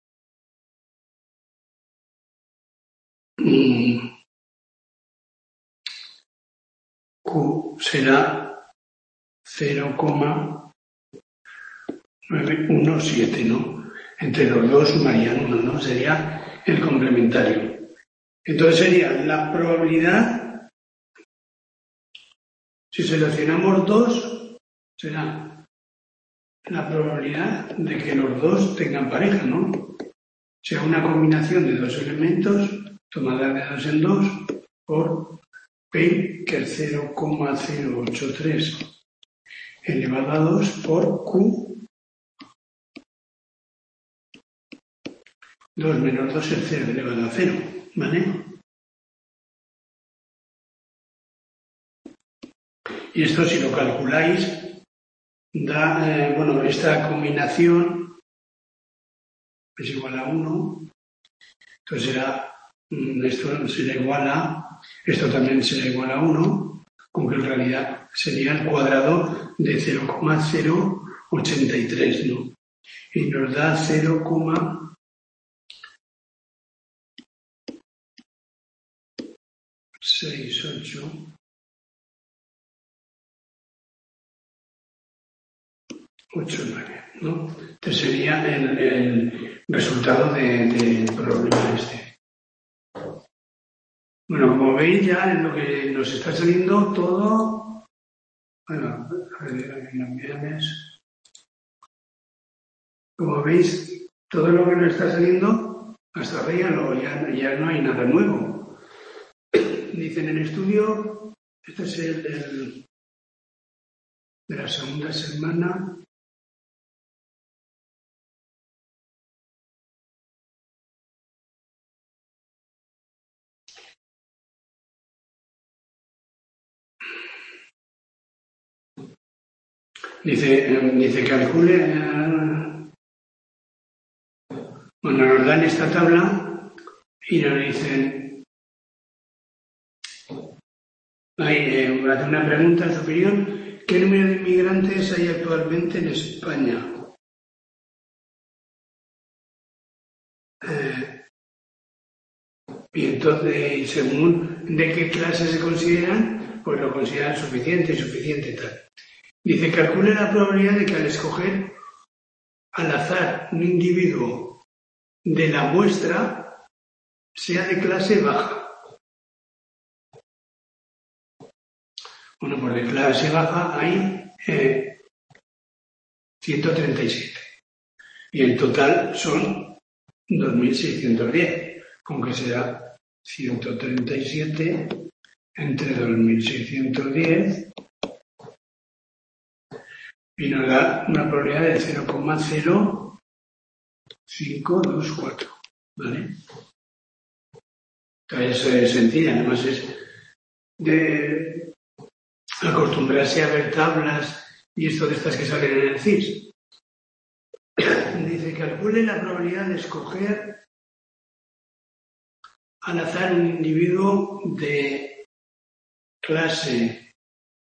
Q será cero coma novecientos diecisiete, ¿no? Entre los dos sumarían uno, ¿no? Sería el complementario. Entonces sería la probabilidad, si seleccionamos dos, será la probabilidad de que los dos tengan pareja, ¿no? Sea una combinación de dos elementos, tomada de dos en dos, por P, que es cero coma cero ocho tres elevado a dos, por Q, dos menos dos es cero elevado a cero, ¿vale? Y esto, si lo calculáis, da, eh, bueno, esta combinación es igual a uno, entonces será, esto será igual a, esto también será igual a uno, aunque en realidad sería el cuadrado de cero coma cero ochenta y tres, ¿no? Y nos da cero coma sesenta y ocho ochenta y nueve, ¿no? Este sería el, el resultado del de problema este. Bueno, como veis ya en lo que nos está saliendo todo, bueno, a ver, como veis, todo lo que nos está saliendo, hasta ahora ya no, ya, ya no hay nada nuevo. Dicen en el estudio, este es el, el de la segunda semana. Dice, dice calcule, eh, bueno, nos dan esta tabla y nos dicen, hay eh, hace una pregunta superior, ¿qué número de inmigrantes hay actualmente en España? Eh, y entonces, según de qué clase se consideran, pues lo consideran suficiente, suficiente tal. Dice, calcule la probabilidad de que al escoger al azar un individuo de la muestra sea de clase baja. Bueno, pues de clase baja hay eh, ciento treinta y siete. Y en total son dos mil seiscientos diez, aunque será ciento treinta y siete entre dos mil seiscientos diez y nos da una probabilidad de cero coma cero cinco dos cuatro, ¿vale? Entonces es sencilla, además es de acostumbrarse a ver tablas y esto de estas que salen en el C I S. Dice, calcule la probabilidad de escoger al azar un individuo de clase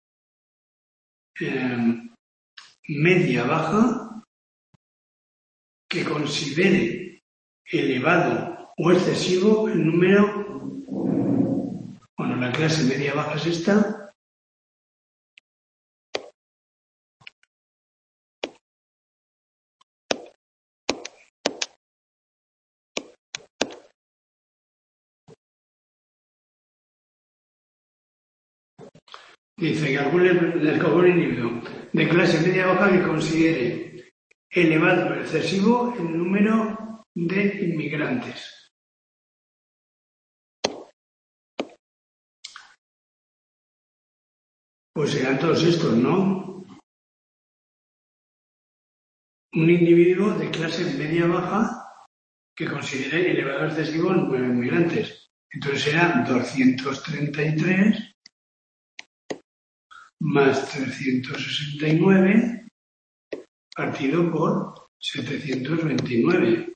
eh, media-baja que considere elevado o excesivo el número, bueno, la clase media-baja es esta, dice que calcule el individuo de clase media-baja que considere elevado o excesivo el número de inmigrantes. Pues serán todos estos, ¿no? Un individuo de clase media-baja que considere elevado o excesivo el número de inmigrantes. Entonces serán doscientos treinta y tres más trescientos sesenta y nueve partido por setecientos veintinueve.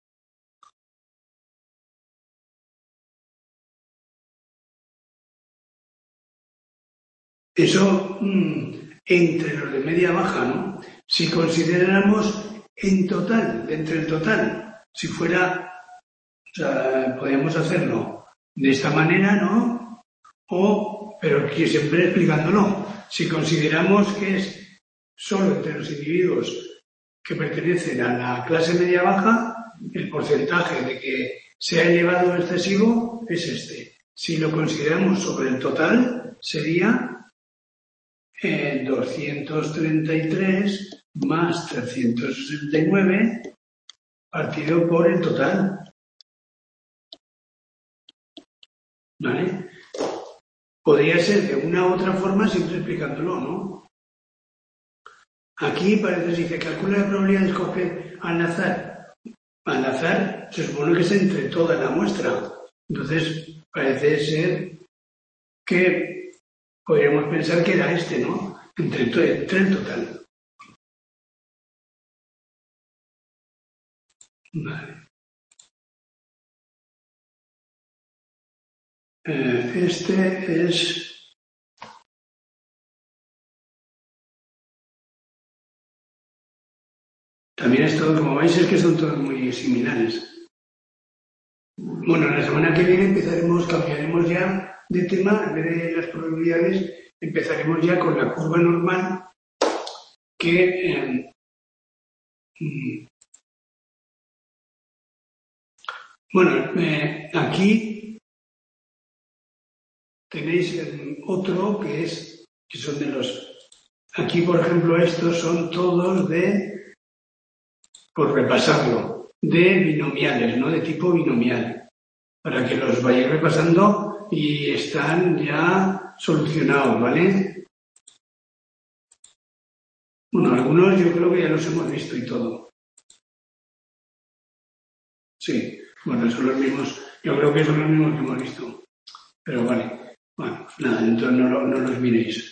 Eso mmm, entre los de media baja, ¿no? Si consideráramos en total, entre el total, si fuera, o sea, podríamos hacerlo de esta manera, ¿no? O, pero aquí siempre explicándolo. Si consideramos que es solo entre los individuos que pertenecen a la clase media-baja, el porcentaje de que sea elevado o excesivo es este. Si lo consideramos sobre el total, sería eh, doscientos treinta y tres más trescientos sesenta y nueve partido por el total. ¿Vale? Podría ser de una u otra forma siempre explicándolo, ¿no? Aquí parece que dice, calcula la probabilidad de escoger al azar. Al azar se supone que es entre toda la muestra. Entonces parece ser que podríamos pensar que era este, ¿no? Entre, entre el total. Vale. Eh, este es... También es todo, como veis, es que son todos muy similares. Bueno, la semana que viene empezaremos, cambiaremos ya de tema, en vez de las probabilidades, empezaremos ya con la curva normal que... Eh, bueno, eh, aquí tenéis el otro que es, que son de los... Aquí, por ejemplo, estos son todos de, por repasarlo, de binomiales, ¿no? De tipo binomial, para que los vayáis repasando y están ya solucionados, ¿vale? Bueno, algunos yo creo que ya los hemos visto y todo. Sí, bueno, son los mismos, yo creo que son los mismos que hemos visto. Pero vale, bueno, nada, entonces no, no los miréis.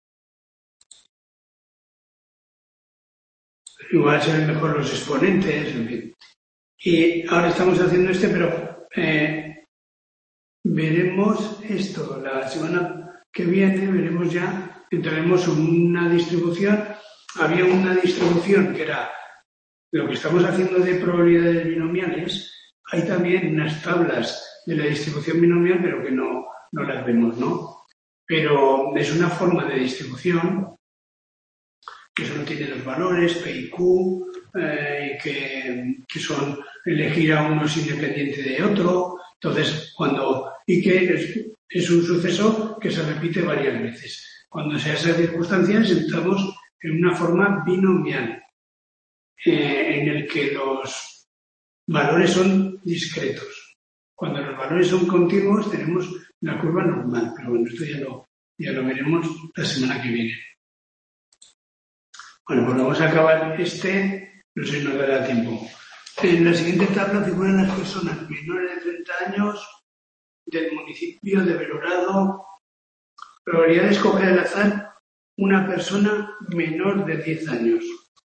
Igual serán mejor los exponentes, en fin. Y ahora estamos haciendo este, pero eh, veremos esto la semana que viene, veremos ya, entraremos en una distribución. Había una distribución que era lo que estamos haciendo de probabilidades binomiales. Hay también unas tablas de la distribución binomial, pero que no, no las vemos, ¿no? Pero es una forma de distribución que solo tiene dos valores, P y Q, eh, que, que son elegir a uno es independiente de otro. Entonces, cuando, y que es, es un suceso que se repite varias veces. Cuando sea esas circunstancias, estamos en una forma binomial, eh, en el que los, valores son discretos. Cuando los valores son continuos tenemos la curva normal, pero bueno, esto ya lo, ya lo veremos la semana que viene. Bueno, pues vamos a acabar este, no sé si nos dará tiempo. En la siguiente tabla figuran las personas menores de treinta años del municipio de Belorado. Probabilidad de escoger al azar una persona menor de diez años.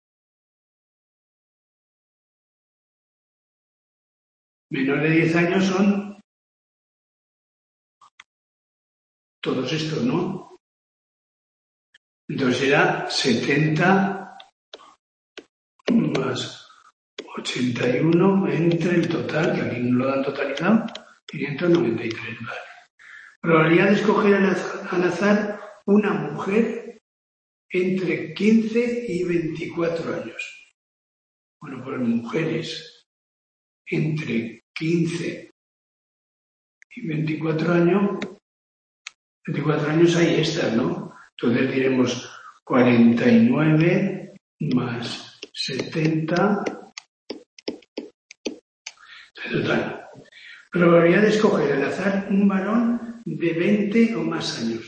Menor de diez años son todos estos, ¿no? Entonces será setenta más ochenta y uno entre el total, que aquí no lo dan totalizado, quinientos noventa y tres. Vale. Probabilidad de escoger al azar una mujer entre quince y veinticuatro años. Bueno, pues mujeres entre quince y veinticuatro años, veinticuatro años hay estas, ¿no? Entonces diremos cuarenta y nueve más setenta. Total. Probabilidad de escoger al azar un varón de veinte o más años.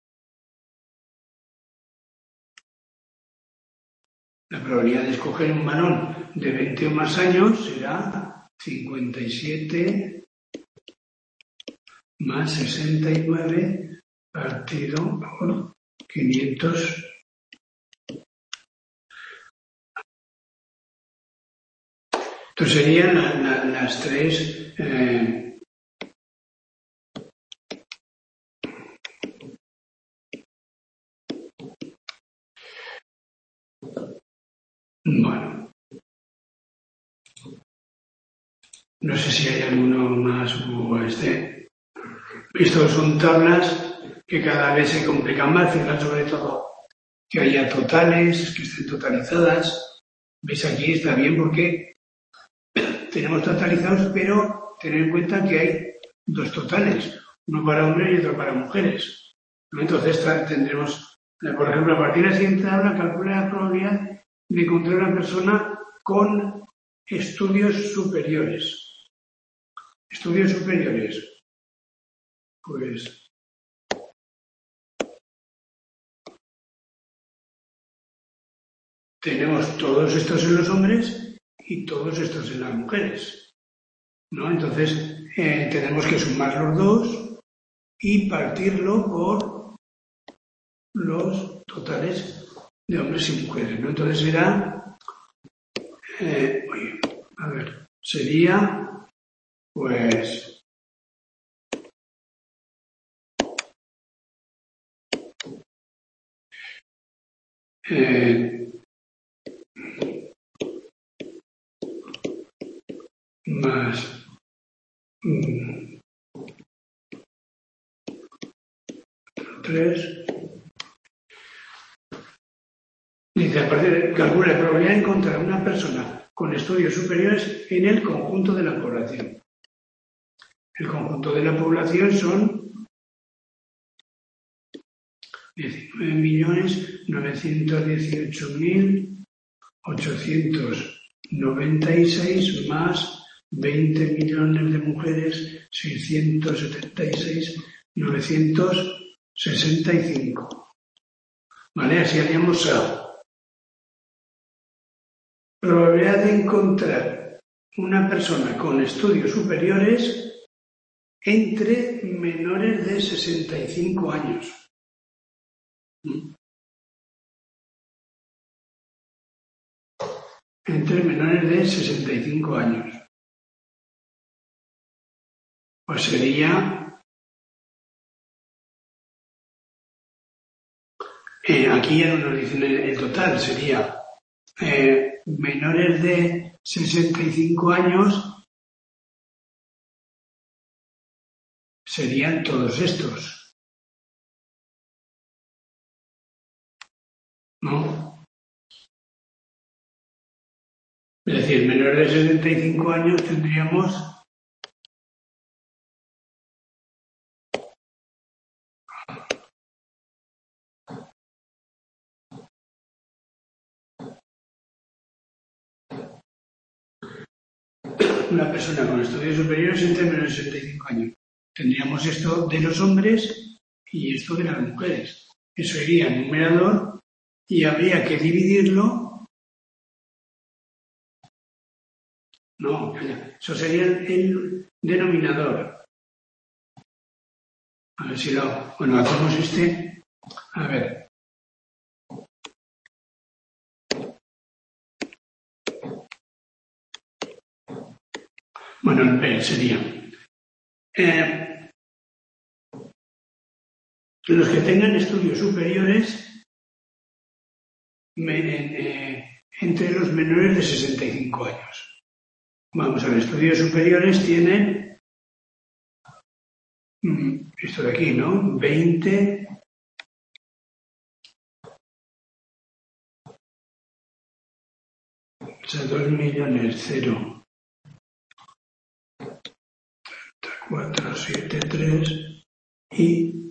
La probabilidad de escoger un varón de veinte o más años será cincuenta y siete más sesenta y nueve partido por quinientos. Entonces serían la, la, las tres eh, bueno, no sé si hay alguno más o este. Estos son tablas que cada vez se complican más, fijan sobre todo que haya totales, que estén totalizadas. ¿Veis? Aquí está bien porque tenemos totalizados, pero tener en cuenta que hay dos totales, uno para hombres y otro para mujeres. Entonces tendremos, por ejemplo, a partir de la siguiente tabla, calcula la probabilidad de encontrar una persona con estudios superiores. Estudios superiores. Pues tenemos todos estos en los hombres y todos estos en las mujeres, ¿no? Entonces eh, tenemos que sumar los dos y partirlo por los totales de hombres y mujeres, ¿no? Entonces será, eh, oye, a ver, sería, pues, eh, más mm, tres. Dice, a partir de, calcula la probabilidad de encontrar una persona con estudios superiores en el conjunto de la población. El conjunto de la población son diecinueve millones novecientos dieciocho mil ochocientos noventa y seis más veinte millones de mujeres seiscientos setenta y seis mil novecientos sesenta y cinco. ¿Vale? Así haríamos a probabilidad de encontrar una persona con estudios superiores entre menores de sesenta y cinco años. ¿Mm? Entre menores de sesenta y cinco años. Pues sería, eh, aquí ya no nos dicen el, el total, sería eh, menores de sesenta y cinco años serían todos estos, ¿no? Es decir, menores de sesenta y cinco años tendríamos una persona con estudios superiores entre menos de sesenta y cinco años. Tendríamos esto de los hombres y esto de las mujeres. Eso iría en numerador y habría que dividirlo. No, eso sería el denominador. A ver si lo... Bueno, hacemos este... A ver. Bueno, el P sería... Eh, los que tengan estudios superiores me, eh, entre los menores de sesenta y cinco años. Vamos a ver, estudios superiores tienen mm, esto de aquí, ¿no? veinte... O sea, dos millones, cero. cuatro, siete, tres y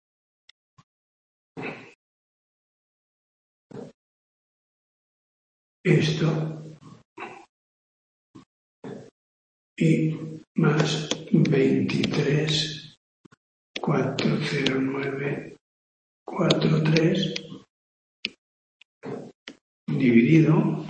esto y más veintitrés, cuatrocientos nueve, cuarenta y tres dividido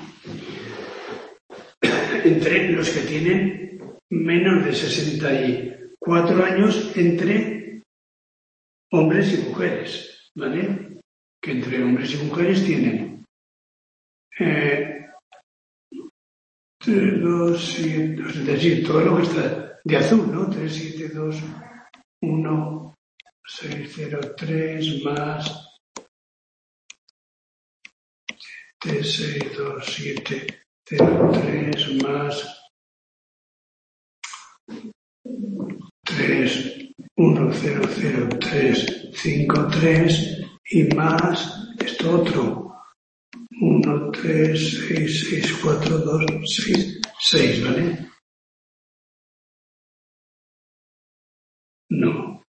entre los que tienen menos de sesenta y cuatro años entre hombres y mujeres, ¿vale? Que entre hombres y mujeres tienen eh, tres, dos, siete, es decir, todo lo que está de azul, ¿no? tres, siete, dos, uno, seis, cero, tres más siete, seis, dos, siete, cero, tres más tres, uno, cero, cero, tres, cinco, tres y más esto otro uno, tres, seis, seis, cuatro, dos, seis, seis, ¿vale? No.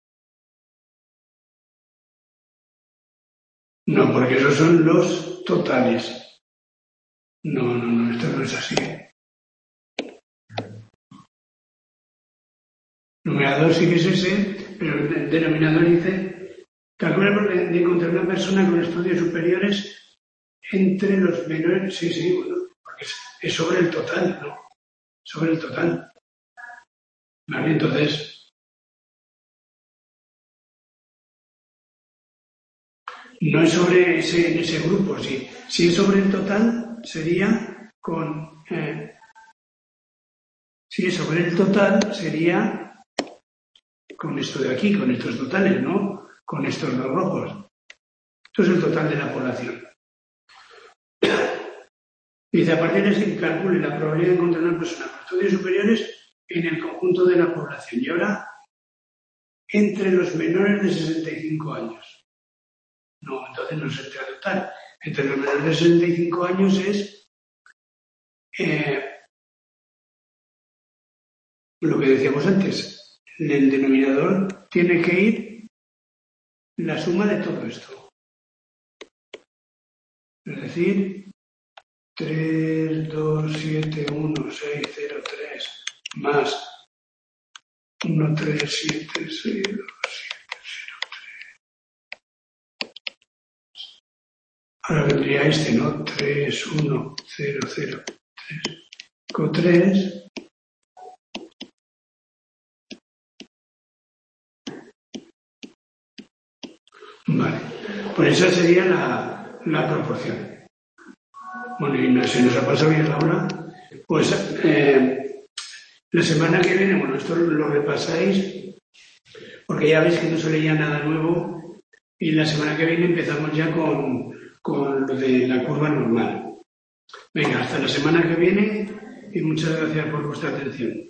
No, porque esos son los totales. No, no, no, esto no es así. Numerador sí que es ese, pero el denominador dice, calcula de encontrar una persona con estudios superiores entre los menores, sí, sí, bueno, porque es, es sobre el total, ¿no? Sobre el total. ¿Vale? Entonces, no es sobre ese, ese grupo, sí. Si es sobre el total, sería con... Eh, si es sobre el total, sería con esto de aquí, con estos totales, ¿no? Con estos dos rojos. Esto es el total de la población. Dice, a partir de ese que calcule la probabilidad de encontrar una persona con estudios superiores en el conjunto de la población. Y ahora, entre los menores de sesenta y cinco años. No, entonces no es entre el total. Entre los menores de sesenta y cinco años es eh, lo que decíamos antes. El denominador tiene que ir la suma de todo esto. Es decir, tres, dos, siete, uno, seis, cero, tres más uno, tres, siete, seis, dos, siete, cero, tres. Ahora vendría este, ¿no? tres, uno, cero, cero, tres, con tres. Vale, pues esa sería la, la proporción. Bueno, y no, se nos ha pasado bien la hora. Pues eh, la semana que viene, bueno, esto lo repasáis, porque ya veis que no se leía nada nuevo, y la semana que viene empezamos ya con, con lo de la curva normal. Venga, hasta la semana que viene y muchas gracias por vuestra atención.